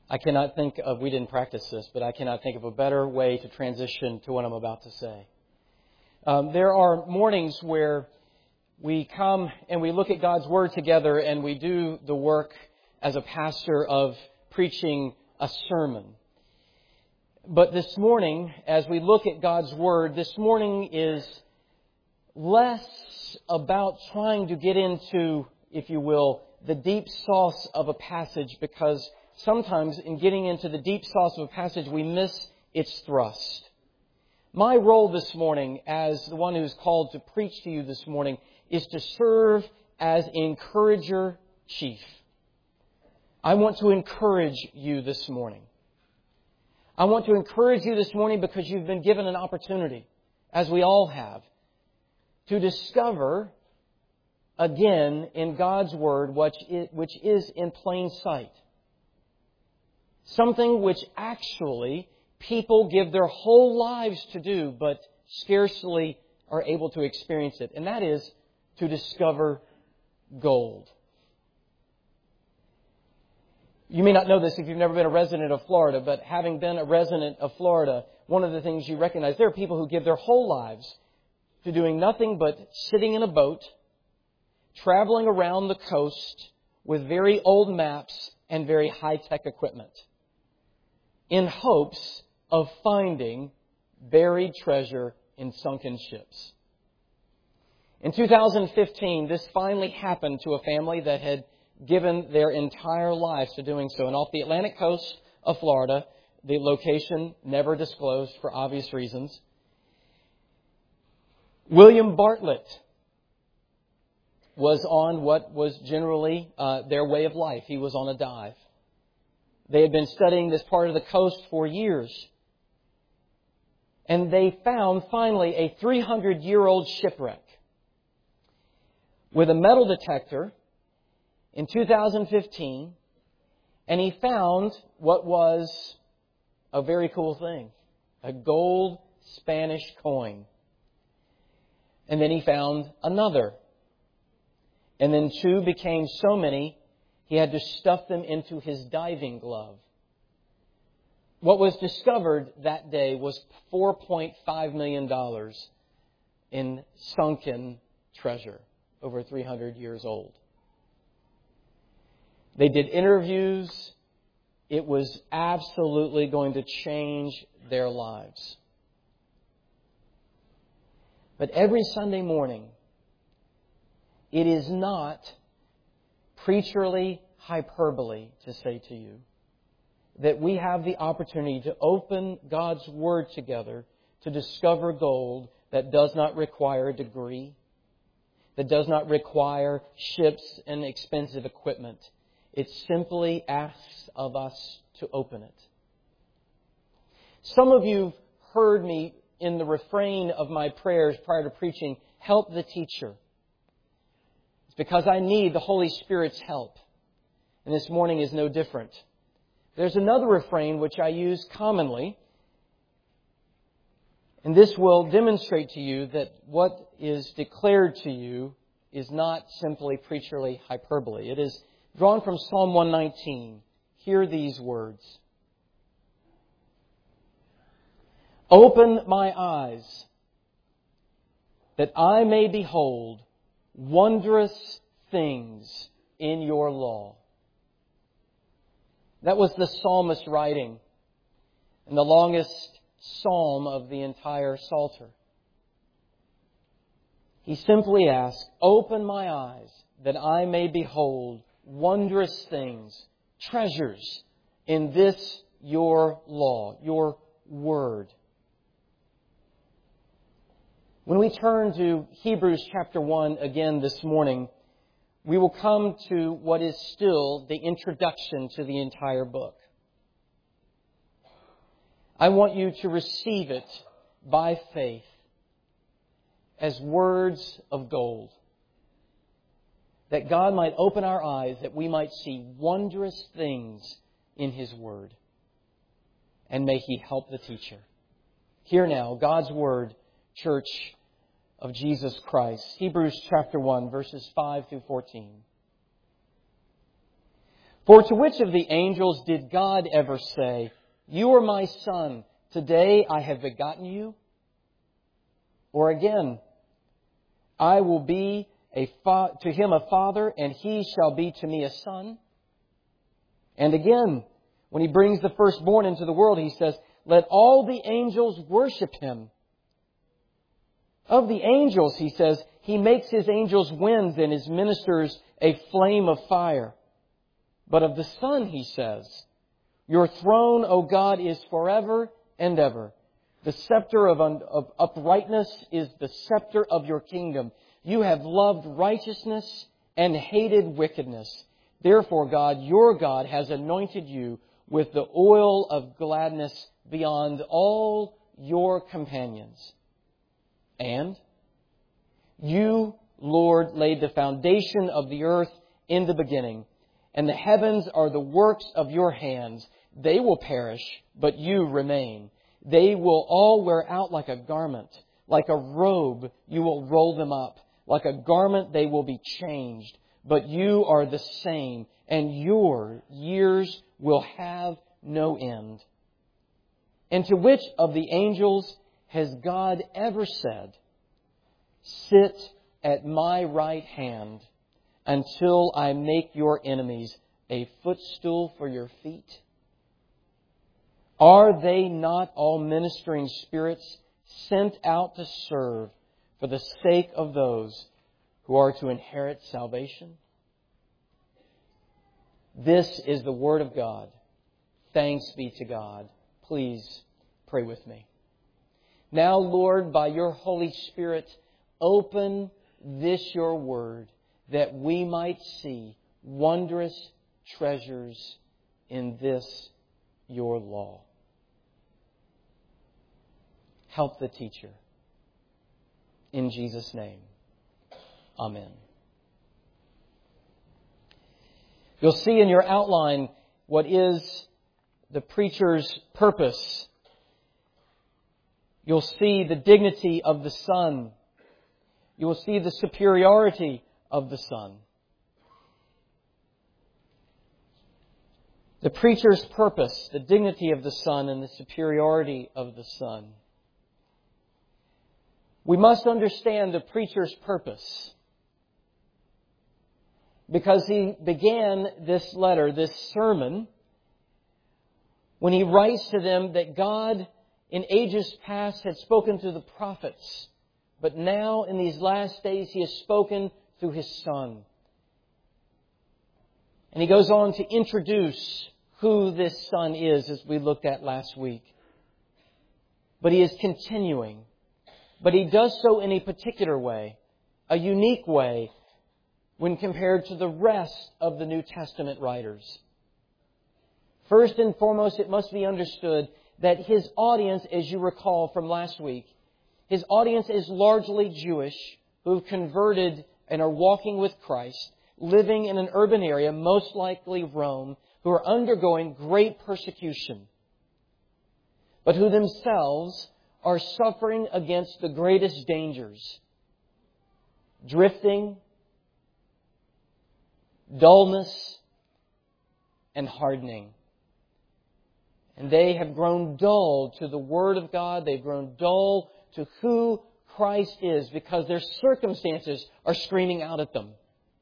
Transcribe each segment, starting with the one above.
I cannot think of, we didn't practice this, but I cannot think of a better way to transition to what I'm about to say. There are mornings where we come and we look at God's Word together and we do the work as a pastor of preaching a sermon. But this morning, as we look at God's Word, this morning is less about trying to get into, if you will, the deep sauce of a passage, because sometimes in getting into the deep sauce of a passage, we miss its thrust. My role this morning, as the one who's called to preach to you this morning, is to serve as encourager chief. I want to encourage you this morning. I want to encourage you this morning because you've been given an opportunity, as we all have, to discover again in God's Word which is in plain sight. Something which actually people give their whole lives to do, but scarcely are able to experience it. And that is to discover gold. You may not know this if you've never been a resident of Florida, but having been a resident of Florida, one of the things you recognize, there are people who give their whole lives to doing nothing but sitting in a boat, traveling around the coast with very old maps and very high-tech equipment, in hopes of finding buried treasure in sunken ships. In 2015, this finally happened to a family that had given their entire lives to doing so. And off the Atlantic coast of Florida, the location never disclosed for obvious reasons, William Bartlett was on what was generally their way of life. He was on a dive. They had been studying this part of the coast for years. And they found finally a 300-year-old shipwreck with a metal detector in 2015. And he found what was a very cool thing, a gold Spanish coin. And then he found another. And then two became so many, he had to stuff them into his diving glove. What was discovered that day was $4.5 million in sunken treasure, over 300 years old. They did interviews. It was absolutely going to change their lives. But every Sunday morning, it is not preacherly hyperbole to say to you that we have the opportunity to open God's Word together to discover gold that does not require a degree, that does not require ships and expensive equipment. It simply asks of us to open it. Some of you heard me in the refrain of my prayers prior to preaching, help the teacher. It's because I need the Holy Spirit's help. And this morning is no different. There's another refrain which I use commonly. And this will demonstrate to you that what is declared to you is not simply preacherly hyperbole. It is drawn from Psalm 119. Hear these words. Open my eyes, that I may behold wondrous things in your law. That was the psalmist writing in the longest psalm of the entire Psalter. He simply asked, open my eyes, that I may behold wondrous things, treasures in this your law, your word. When we turn to Hebrews chapter 1 again this morning, we will come to what is still the introduction to the entire book. I want you to receive it by faith as words of gold. That God might open our eyes, that we might see wondrous things in His Word. And may He help the teacher. Hear now God's Word, church of Jesus Christ. Hebrews chapter 1, verses 5 through 14. For to which of the angels did God ever say, "You are my son, today I have begotten you"? Or again, "I will be to him a father, and he shall be to me a son"? And again, when He brings the firstborn into the world, He says, "Let all the angels worship Him." Of the angels, He says, He makes His angels winds and His ministers a flame of fire. But of the Son, He says, "Your throne, O God, is forever and ever. The scepter of uprightness is the scepter of your kingdom. You have loved righteousness and hated wickedness. Therefore, God, your God, has anointed you with the oil of gladness beyond all your companions. And you, Lord, laid the foundation of the earth in the beginning, and the heavens are the works of your hands. They will perish, but you remain. They will all wear out like a garment. Like a robe, you will roll them up. Like a garment, they will be changed. But you are the same, and your years will have no end." And to which of the angels has God ever said, "Sit at my right hand until I make your enemies a footstool for your feet"? Are they not all ministering spirits sent out to serve for the sake of those who are to inherit salvation? This is the Word of God. Thanks be to God. Please pray with me. Now, Lord, by your Holy Spirit, open this your Word that we might see wondrous treasures in this your law. Help the teacher. In Jesus' name, amen. You'll see in your outline what is the preacher's purpose. You'll see the dignity of the Son. You will see the superiority of the Son. The preacher's purpose, the dignity of the Son, and the superiority of the Son. We must understand the preacher's purpose, because he began this letter, this sermon, when he writes to them that God in ages past had spoken to the prophets, but now in these last days He has spoken through His Son. And he goes on to introduce who this Son is, as we looked at last week. But he is continuing. But he does so in a particular way, a unique way, when compared to the rest of the New Testament writers. First and foremost, it must be understood that his audience, as you recall from last week, his audience is largely Jewish who have converted and are walking with Christ, living in an urban area, most likely Rome, who are undergoing great persecution, but who themselves are suffering against the greatest dangers: drifting, dullness, and hardening. And they have grown dull to the Word of God. They've grown dull to who Christ is, because their circumstances are screaming out at them.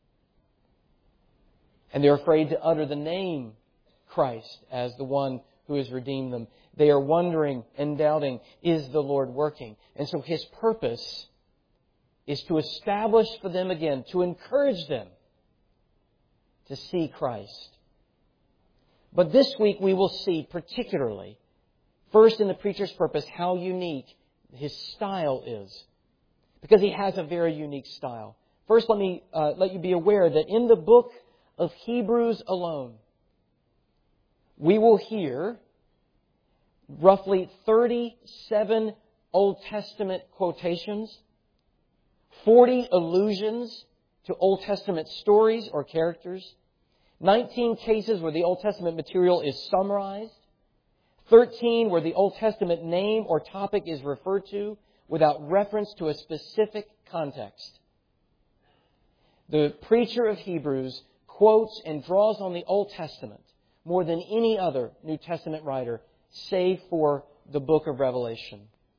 And they're afraid to utter the name Christ as the one who has redeemed them. They are wondering and doubting, is the Lord working? And so His purpose is to establish for them again, to encourage them to see Christ. But this week we will see particularly, first in the preacher's purpose, how unique his style is. Because he has a very unique style. First, let me let you be aware that in the book of Hebrews alone, we will hear roughly 37 Old Testament quotations, 40 allusions to Old Testament stories or characters, 19 cases where the Old Testament material is summarized, 13 where the Old Testament name or topic is referred to without reference to a specific context. The preacher of Hebrews quotes and draws on the Old Testament more than any other New Testament writer, save for the book of Revelation.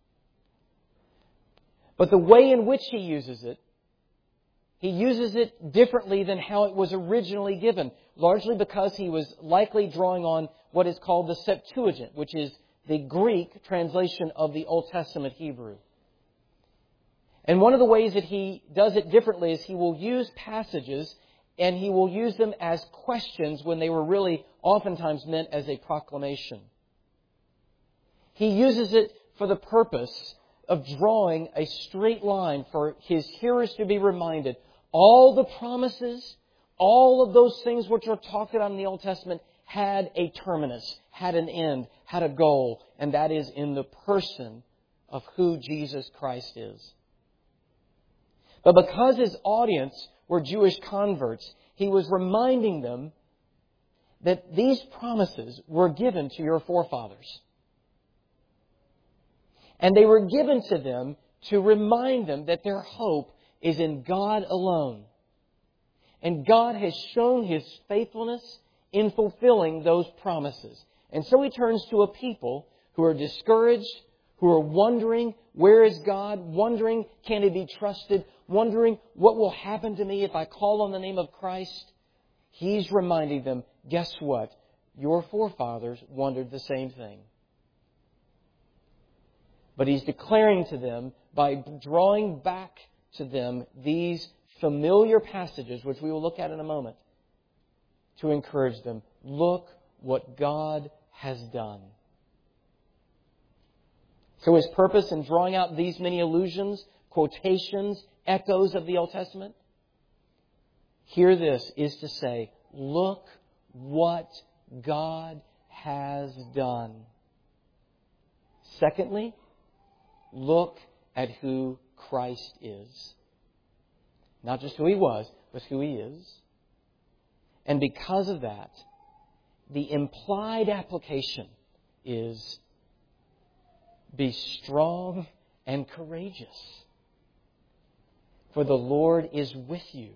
But the way in which he uses it differently than how it was originally given, largely because he was likely drawing on what is called the Septuagint, which is the Greek translation of the Old Testament Hebrew. And one of the ways that he does it differently is he will use passages and he will use them as questions when they were really oftentimes meant as a proclamation. He uses it for the purpose of drawing a straight line for his hearers to be reminded all the promises, all of those things which are talked about in the Old Testament had a terminus, had an end, had a goal, and that is in the person of who Jesus Christ is. But because his audience were Jewish converts, he was reminding them that these promises were given to your forefathers. And they were given to them to remind them that their hope is in God alone. And God has shown His faithfulness in fulfilling those promises. And so He turns to a people who are discouraged, who are wondering, where is God? Wondering, can He be trusted? Wondering, what will happen to me if I call on the name of Christ? He's reminding them, guess what? Your forefathers wondered the same thing. But He's declaring to them, by drawing back to them these familiar passages, which we will look at in a moment, to encourage them, look what God has done. So His purpose in drawing out these many allusions, quotations, echoes of the Old Testament, hear this, is to say, look what God has done. Secondly, look at who Christ is. Not just who He was, but who He is. And because of that, the implied application is be strong and courageous, for the Lord is with you.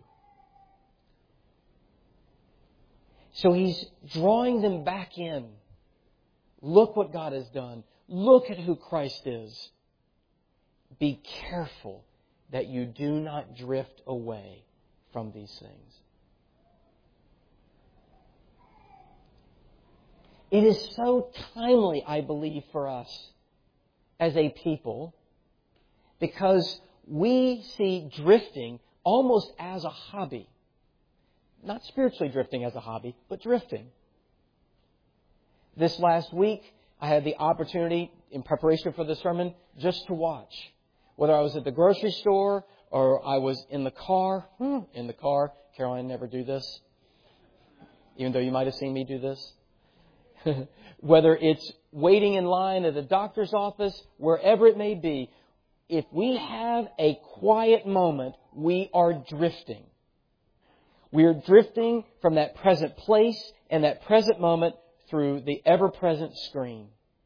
So He's drawing them back in. Look what God has done. Look at who Christ is. Be careful that you do not drift away from these things. It is so timely, I believe, for us as a people, because we see drifting almost as a hobby. Not spiritually drifting as a hobby, but drifting. This last week, I had the opportunity, in preparation for the sermon, just to watch. Whether I was at the grocery store or I was in the car. Caroline, never do this. Even though you might have seen me do this. Whether it's waiting in line at a doctor's office, wherever it may be, if we have a quiet moment, we are drifting. We are drifting from that present place and that present moment through the ever-present screen.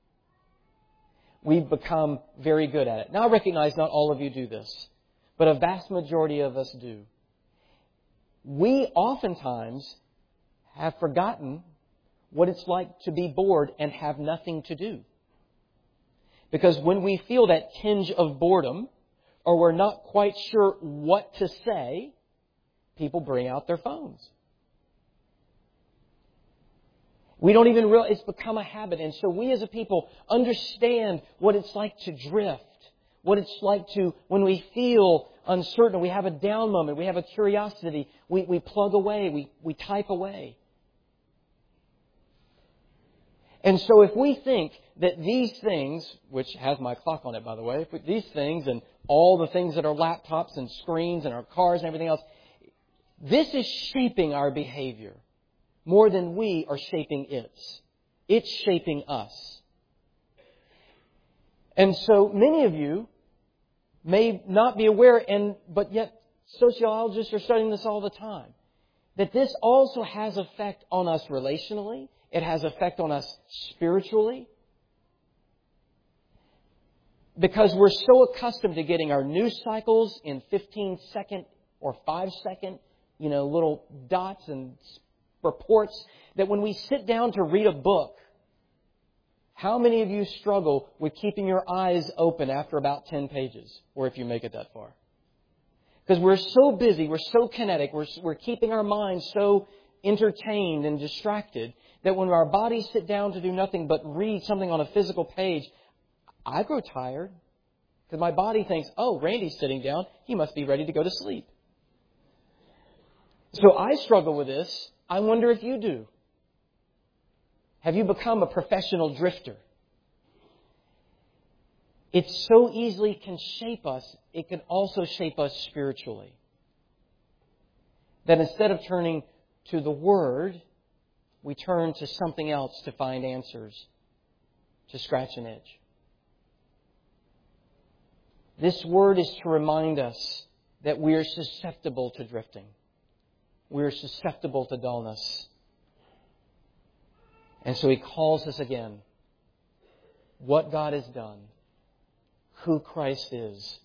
We've become very good at it. Now, I recognize not all of you do this, but a vast majority of us do. We oftentimes have forgotten what it's like to be bored and have nothing to do. Because when we feel that tinge of boredom, or we're not quite sure what to say, people bring out their phones. We don't even realize it's become a habit. And so we as a people understand what it's like to drift. What it's like to, when we feel uncertain, we have a down moment, we have a curiosity, we plug away, we type away. And so if we think that these things, which has my clock on it, by the way, these things and all the things that are laptops and screens and our cars and everything else, this is shaping our behavior more than we are shaping it. It's shaping us. And so many of you may not be aware, but yet sociologists are studying this all the time, that this also has effect on us relationally. It has effect on us spiritually. Because we're so accustomed to getting our news cycles in 15-second or 5-second, little dots and reports, that when we sit down to read a book, how many of you struggle with keeping your eyes open after about 10 pages, or if you make it that far? Because we're so busy, we're so kinetic, we're keeping our minds so entertained and distracted that when our bodies sit down to do nothing but read something on a physical page, I grow tired. Because my body thinks, oh, Randy's sitting down, he must be ready to go to sleep. So I struggle with this. I wonder if you do. Have you become a professional drifter? It so easily can shape us. It can also shape us spiritually. That instead of turning to the Word, we turn to something else to find answers, to scratch an itch. This Word is to remind us that we are susceptible to drifting. We are susceptible to dullness. And so He calls us again. What God has done. Who Christ is.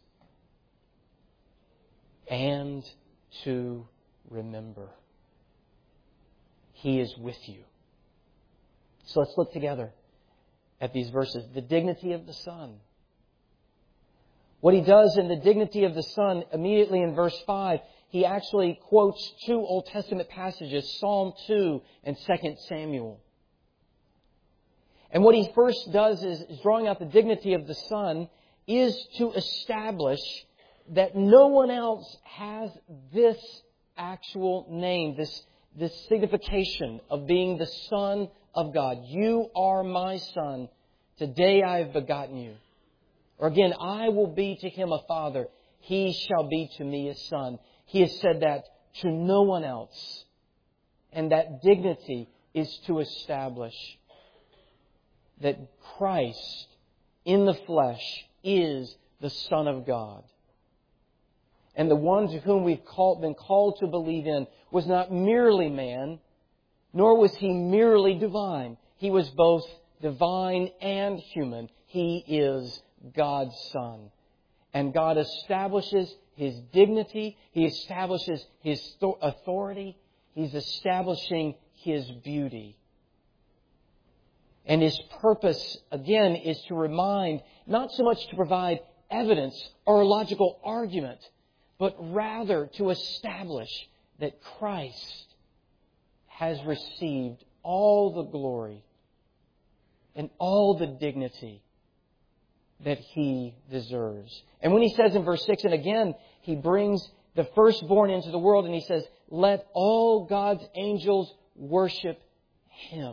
And to remember. He is with you. So let's look together at these verses. The dignity of the Son. What He does in the dignity of the Son, immediately in verse 5, He actually quotes two Old Testament passages, Psalm 2 and 2 Samuel. And what He first does is drawing out the dignity of the Son is to establish that no one else has this actual name, this signification of being the Son of God. You are my Son. Today I have begotten you. Or again, I will be to him a father. He shall be to me a son. He has said that to no one else. And that dignity is to establish that Christ in the flesh is the Son of God. And the one to whom we've been called to believe in was not merely man, nor was He merely divine. He was both divine and human. He is God's Son. And God establishes His dignity. He establishes His authority. He's establishing His beauty. And His purpose, again, is to remind, not so much to provide evidence or a logical argument, but rather to establish that Christ has received all the glory and all the dignity that He deserves. And when He says in verse 6, and again, He brings the firstborn into the world and He says, let all God's angels worship Him.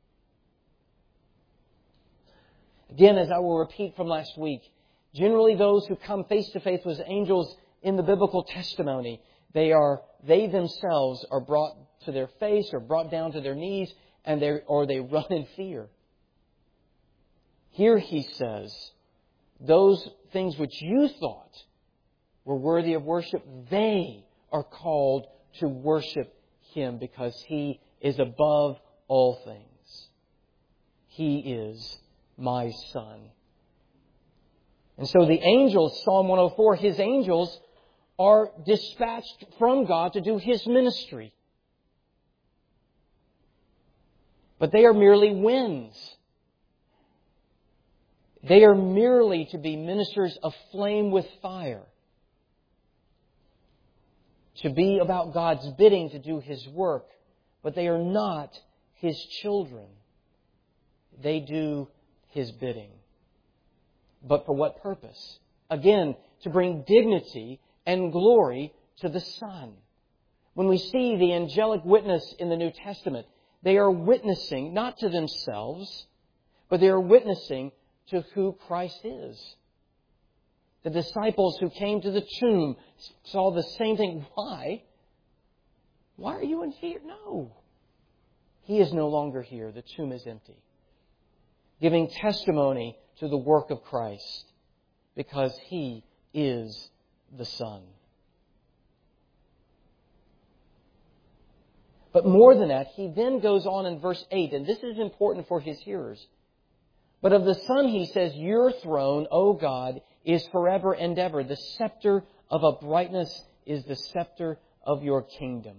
Again, as I will repeat from last week, generally those who come face to face with angels in the biblical testimony, they themselves are brought to their face or brought down to their knees, or they run in fear. Here He says, those things which you thought were worthy of worship, they are called to worship Him because He is above all things. He is my Son. And so the angels, Psalm 104, His angels are dispatched from God to do His ministry. But they are merely winds. They are merely to be ministers aflame with fire. To be about God's bidding to do His work. But they are not His children. They do His bidding. But for what purpose? Again, to bring dignity and glory to the Son. When we see the angelic witness in the New Testament, they are witnessing not to themselves, but they are witnessing to who Christ is. The disciples who came to the tomb saw the same thing. Why? Why are you in fear? No. He is no longer here. The tomb is empty. Giving testimony to the work of Christ because He is the Son. But more than that, He then goes on in verse 8, and this is important for His hearers. But of the Son, He says, your throne, O God, is forever and ever. The scepter of uprightness is the scepter of your kingdom.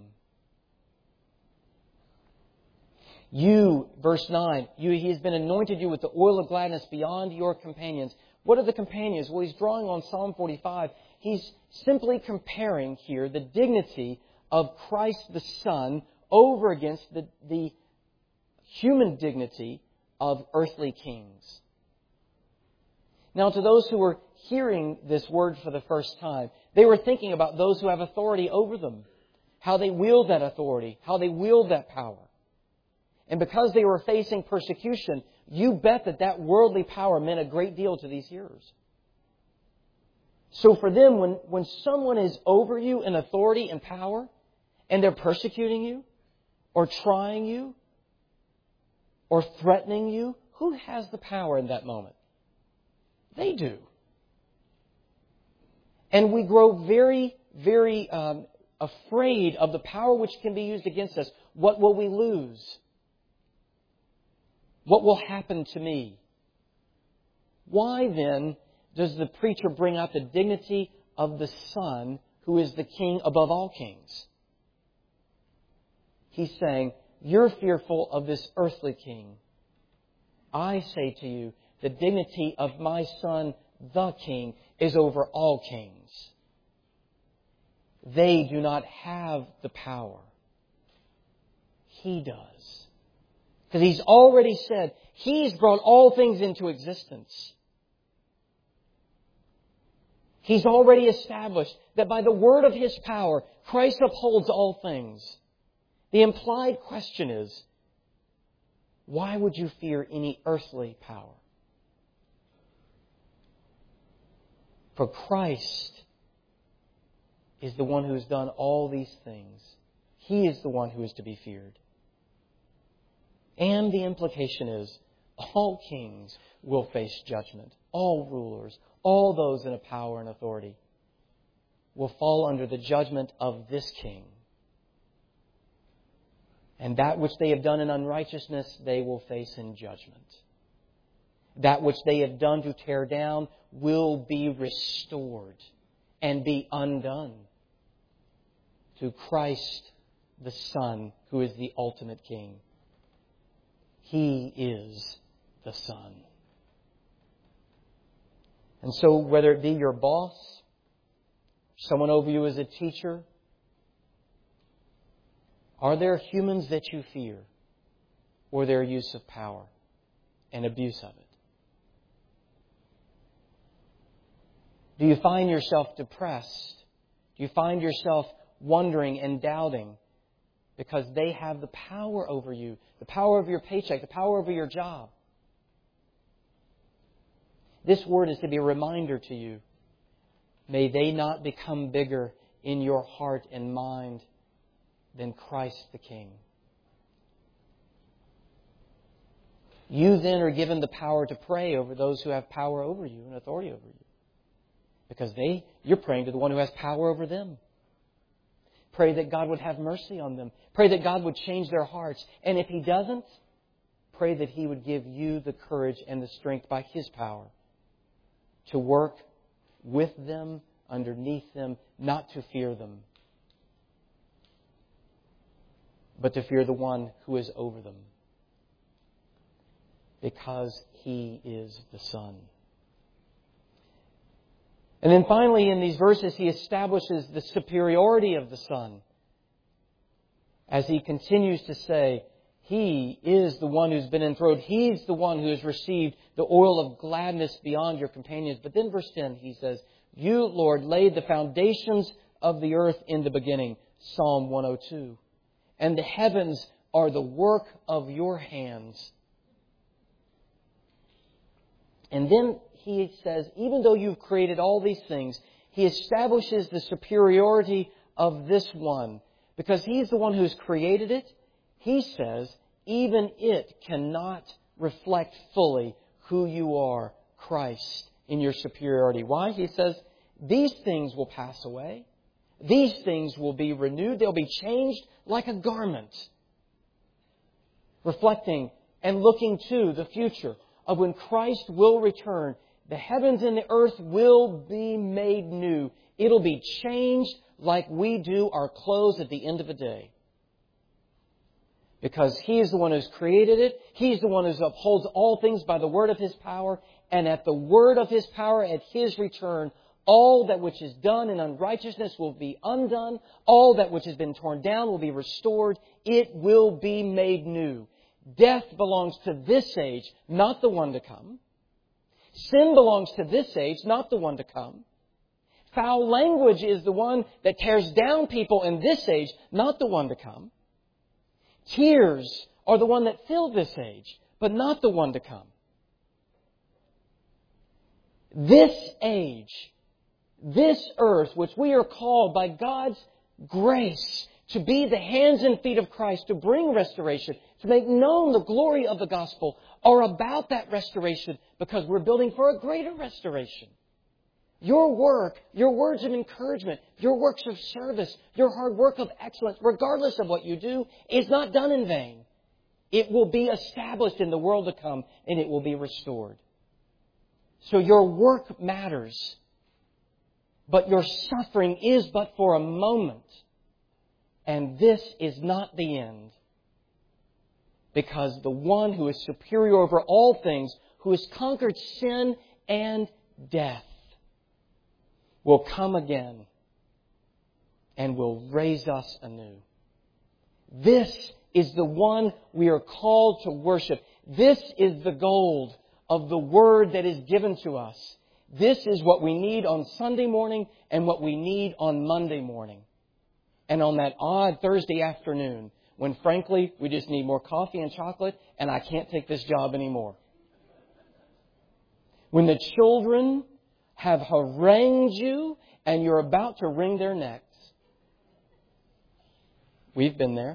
You, verse 9, He has been anointed you with the oil of gladness beyond your companions. What are the companions? Well, he's drawing on Psalm 45. He's simply comparing here the dignity of Christ the Son over against the human dignity of earthly kings. Now, to those who were hearing this word for the first time, they were thinking about those who have authority over them, how they wield that authority, how they wield that power. And because they were facing persecution, you bet that worldly power meant a great deal to these hearers. So for them, when someone is over you in authority and power, and they're persecuting you, or trying you, or threatening you, who has the power in that moment? They do. And we grow very, very afraid of the power which can be used against us. What will we lose? What will happen to me? Why then does the preacher bring out the dignity of the Son, who is the King above all kings? He's saying, you're fearful of this earthly king. I say to you, the dignity of my Son, the King, is over all kings. They do not have the power. He does. Because He's already said, He's brought all things into existence. He's already established that by the word of His power, Christ upholds all things. The implied question is, why would you fear any earthly power? For Christ is the one who has done all these things. He is the one who is to be feared. And the implication is, all kings will face judgment. All rulers, all those in a power and authority will fall under the judgment of this King. And that which they have done in unrighteousness, they will face in judgment. That which they have done to tear down will be restored and be undone to Christ the Son, who is the ultimate King. He is the Son. And so whether it be your boss, someone over you as a teacher, are there humans that you fear, or their use of power and abuse of it? Do you find yourself depressed? Do you find yourself wondering and doubting because they have the power over you, the power over your paycheck, the power over your job? This word is to be a reminder to you. May they not become bigger in your heart and mind than Christ the King. You then are given the power to pray over those who have power over you and authority over you. Because you're praying to the one who has power over them. Pray that God would have mercy on them. Pray that God would change their hearts. And if He doesn't, pray that He would give you the courage and the strength by His power to work with them, underneath them, not to fear them, but to fear the one who is over them, because He is the Son. And then finally, in these verses, He establishes the superiority of the Son, as He continues to say, He is the one who's been enthroned. He's the one who has received the oil of gladness beyond your companions. But then verse 10, He says, You, Lord, laid the foundations of the earth in the beginning. Psalm 102. And the heavens are the work of your hands. And then He says, even though you've created all these things, He establishes the superiority of this one. Because He's the one who's created it, He says, even it cannot reflect fully who you are, Christ, in your superiority. Why? He says, these things will pass away. These things will be renewed. They'll be changed like a garment. Reflecting and looking to the future of when Christ will return the heavens and the earth will be made new. It'll be changed like we do our clothes at the end of a day. Because He is the one who's created it. He's the one who upholds all things by the word of His power. And at the word of His power, at His return, all that which is done in unrighteousness will be undone. All that which has been torn down will be restored. It will be made new. Death belongs to this age, not the one to come. Sin belongs to this age, not the one to come. Foul language is the one that tears down people in this age, not the one to come. Tears are the one that fill this age, but not the one to come. This age, this earth, which we are called by God's grace to be the hands and feet of Christ, to bring restoration, to make known the glory of the gospel, are about that restoration because we're building for a greater restoration. Your work, your words of encouragement, your works of service, your hard work of excellence, regardless of what you do, is not done in vain. It will be established in the world to come, and it will be restored. So your work matters, but your suffering is but for a moment. And this is not the end. Because the one who is superior over all things, who has conquered sin and death, will come again and will raise us anew. This is the one we are called to worship. This is the gold of the Word that is given to us. This is what we need on Sunday morning and what we need on Monday morning. And on that odd Thursday afternoon, when frankly we just need more coffee and chocolate and I can't take this job anymore. When the children have harangued you and you're about to wring their necks. We've been there.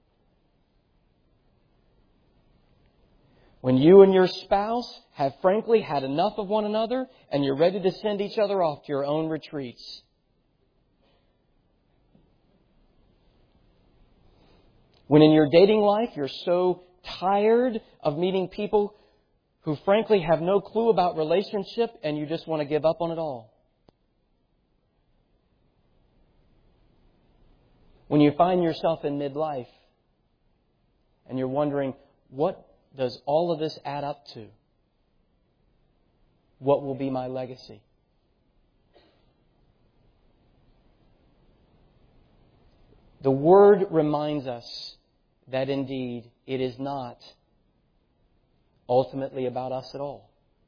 When you and your spouse have frankly had enough of one another and you're ready to send each other off to your own retreats. When in your dating life you're so tired of meeting people who frankly have no clue about relationship and you just want to give up on it all. When you find yourself in midlife and you're wondering, what does all of this add up to? What will be my legacy? The Word reminds us that indeed it is not ultimately about us at all.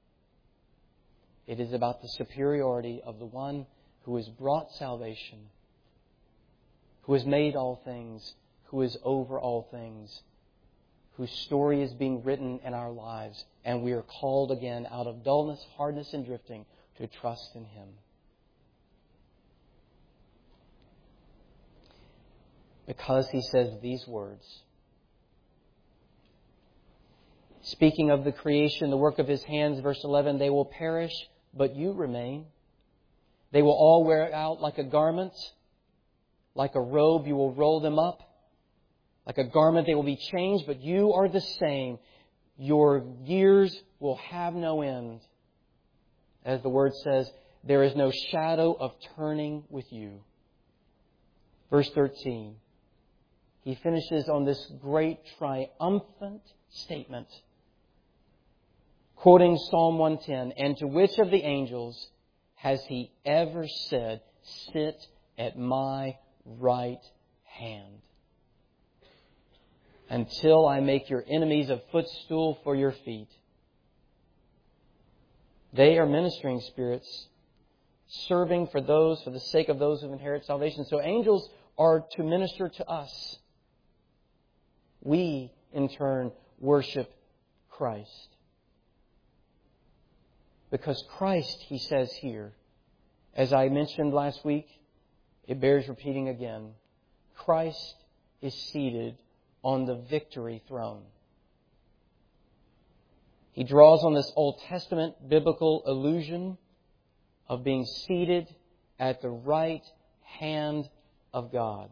It is about the superiority of the one who has brought salvation, who has made all things, who is over all things, whose story is being written in our lives, and we are called again out of dullness, hardness, and drifting to trust in Him. Because He says these words. Speaking of the creation, the work of His hands, verse 11, they will perish, but you remain. They will all wear out like a garment. Like a robe, you will roll them up. Like a garment, they will be changed, but you are the same. Your years will have no end. As the Word says, there is no shadow of turning with you. Verse 13. He finishes on this great triumphant statement, quoting Psalm 110, and to which of the angels has He ever said, sit at my right hand, until I make your enemies a footstool for your feet? They are ministering spirits, serving for the sake of those who inherit salvation. So angels are to minister to us. We, in turn, worship Christ. Because Christ, He says here, as I mentioned last week, it bears repeating again, Christ is seated on the victory throne. He draws on this Old Testament biblical illusion of being seated at the right hand of God.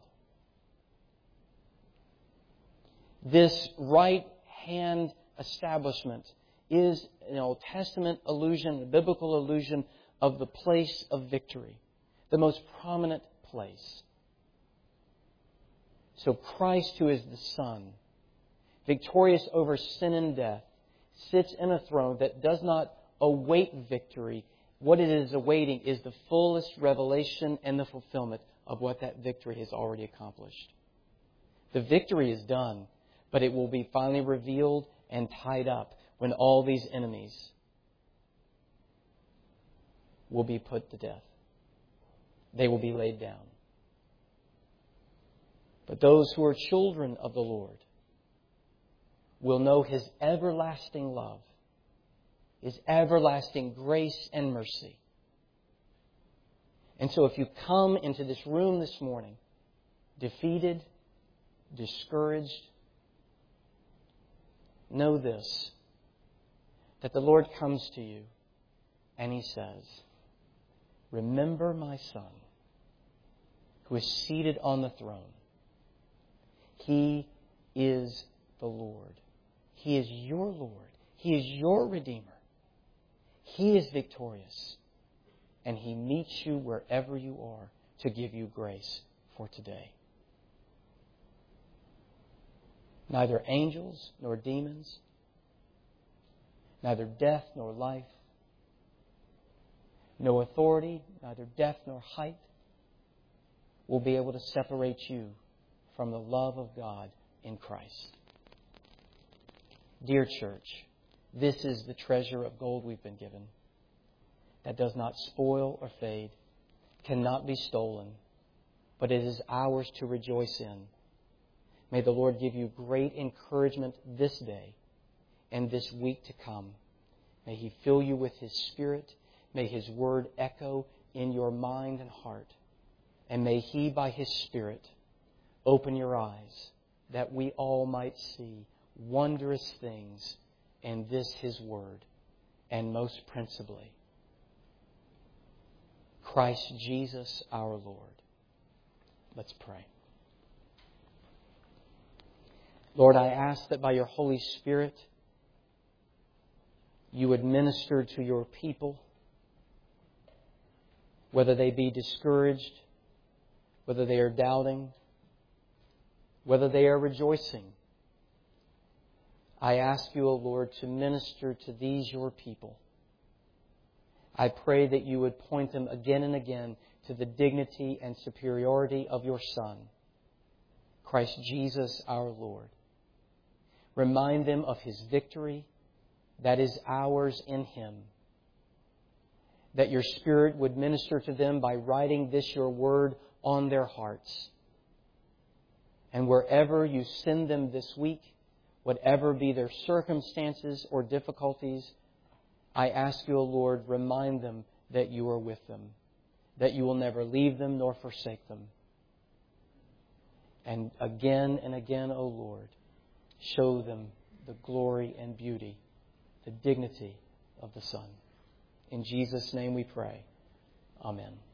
This right hand establishment is an Old Testament allusion, a biblical allusion of the place of victory, the most prominent place. So Christ, who is the Son, victorious over sin and death, sits in a throne that does not await victory. What it is awaiting is the fullest revelation and the fulfillment of what that victory has already accomplished. The victory is done, but it will be finally revealed and tied up when all these enemies will be put to death. They will be laid down. But those who are children of the Lord will know His everlasting love, His everlasting grace and mercy. And so if you come into this room this morning defeated, discouraged, know this, that the Lord comes to you and He says, "Remember my Son, who is seated on the throne. He is the Lord. He is your Lord. He is your Redeemer. He is victorious. And He meets you wherever you are to give you grace for today." Neither angels nor demons, neither death nor life, no authority, neither depth nor height, will be able to separate you from the love of God in Christ. Dear church, this is the treasure of gold we've been given, that does not spoil or fade, cannot be stolen, but it is ours to rejoice in. May the Lord give you great encouragement this day and this week to come. May He fill you with His Spirit. May His Word echo in your mind and heart. And may He, by His Spirit, open your eyes that we all might see wondrous things in this His Word, and most principally, Christ Jesus our Lord. Let's pray. Lord, I ask that by your Holy Spirit, you would minister to your people, whether they be discouraged, whether they are doubting, whether they are rejoicing. I ask you, O Lord, to minister to these your people. I pray that you would point them again and again to the dignity and superiority of your Son, Christ Jesus our Lord. Remind them of His victory that is ours in Him. That your Spirit would minister to them by writing this your word on their hearts. And wherever you send them this week, whatever be their circumstances or difficulties, I ask you, O Lord, remind them that you are with them, that you will never leave them nor forsake them. And again, O Lord, show them the glory and beauty, the dignity of the Son. In Jesus' name we pray. Amen.